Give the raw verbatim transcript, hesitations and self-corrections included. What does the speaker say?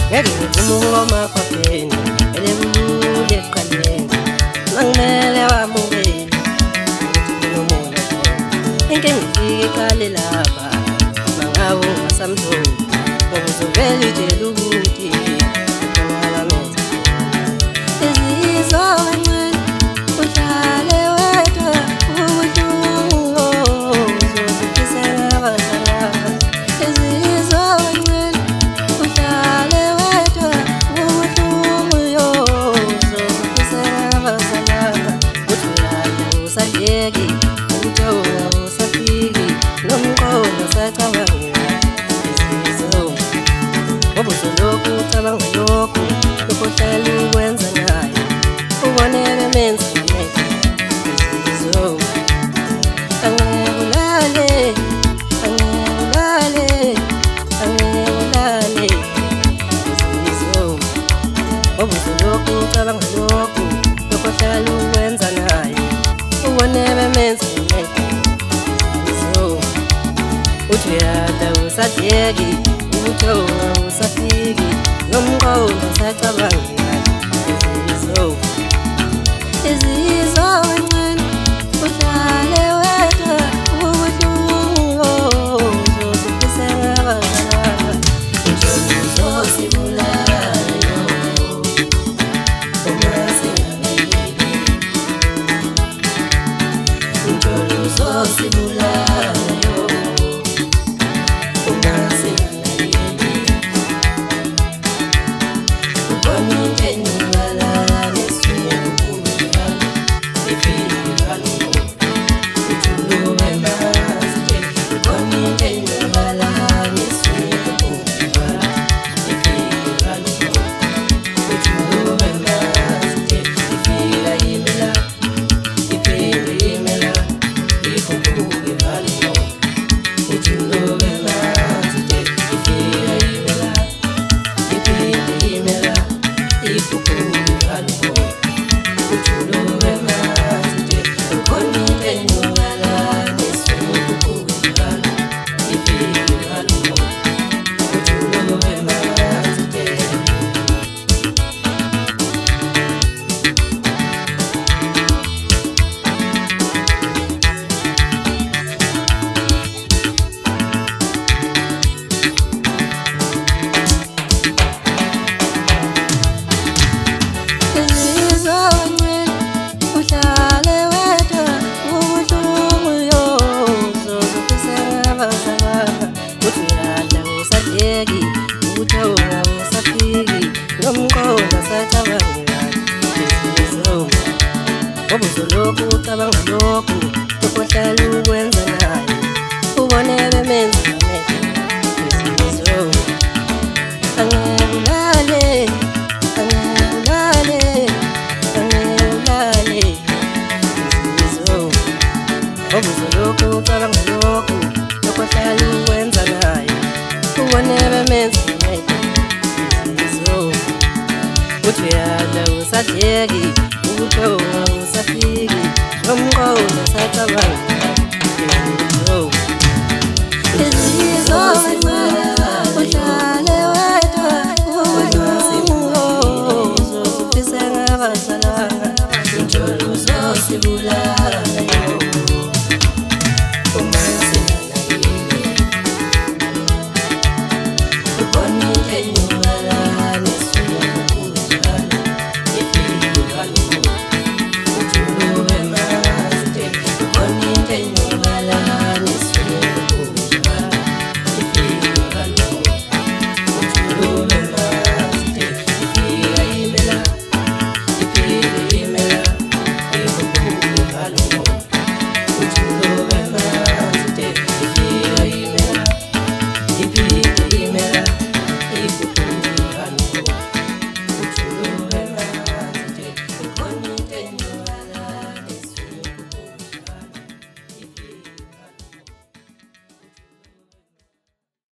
ngeke ngivuma kwaphela elebulule eqaleni mangimele wamukele ukuthi kunomoya inkinga ifike iqale lapha mangawo ngasamtholi ngizovele itshela ukuthi ngiyalamenza izizwa kancane uhlale wedwa ubuhlungu uzoziphisela abazalapha izizwa kancane uhlale wedwa ubuhlungu yo uzoziphisela abazalapha uthi uyala usahleki ubuthonga usafiki nomqondo sacabangela izizwa obuzoloku ucabanga lokhu lokhohlala ukwenza naye ubonele menza ngamehlo izizwa angeke ulale angeke ulale izizwa obuzoloku ucabanga lokhu lokhohlala ukwenza naye ubonele menza ngamehlo izizwa uthi uyala usahleki ubuthonga usafiki nomqondo sacabangela izizwa izizwa kancane uhlale wedwa ubuhlungu uzoziphisela abazalapha injolo uzosibulala yo uma singalaleli injolo uzosibulala yo uma singalaleli ubona into enobala nesifike kukhululana ifile ivalungu uthulume mazite ubona into enobala nesifike kukhululana ifile ivalungu uthulume mazite ifika imela iphinde imela ikhuphuke ivalungu uthulume mazite ifika imela iphinde imela ikhuphuke ivalungu uthulume mazite ubona into enobala nesifike kukhululana ifile ivalungu uthulume mazite izizwa kancane uhlale wedwa ubuhlungu yo uzoziphisela abazalapha uthi uyala usahleki ubuthonga usafiki nomqondo sacabangela izizwa obuzoloku ucabanga lokhu lokhohlala ukwenza naye ubonele menza ngamehlo izizwa angeke ulale angeke ulale angeke ulale izizwa obuzoloku ucabanga lokhu lokhohlala ukwenza naye ubonele menza ngamehlo izizwa uthi uyala usahleki ubuthonga usafiki nomqondo sacabangela izizwa izizwa kancane uhlale wedwa ubuhlungu uzoziphisela abazalapha injolo uzosibulala yo uma singalaleli ubona into